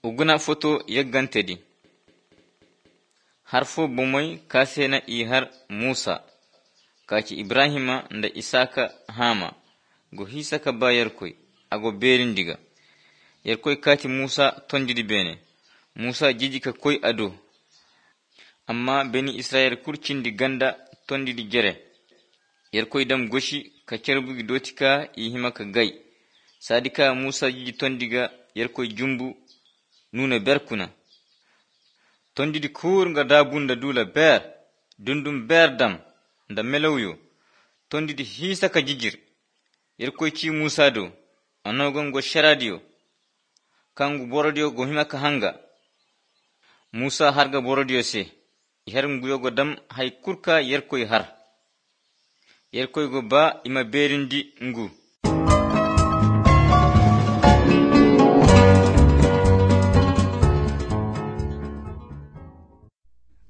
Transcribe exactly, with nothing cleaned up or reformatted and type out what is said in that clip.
uguna foto yaggantedi har fo bomoy kasena i har Musa kaki Ibrahima nda Isaka hama go hisaka ba yarkoy ago berindiga yarkoy kati Musa tondidi bene Musa jiji ka koy ado amma beni Israel kurcindi ganda tondidi jere yarkoy dam goshi ka cerbugi dotika i hima ka gay sadika Musa jiji tondiga yarkoy jumbu nuna berkuna tondidi kur nga dabunda dula ber dundum berdam nda melawyo tondidi hisa ka jijir yarkoy ci Musa do anogon go sharadiyo kangu borodiyo go hima ka hanga Musa harga borodiyo se ihar nguyo go dam hay kurka yarkoy har yarkoy go ba ima berindi ngu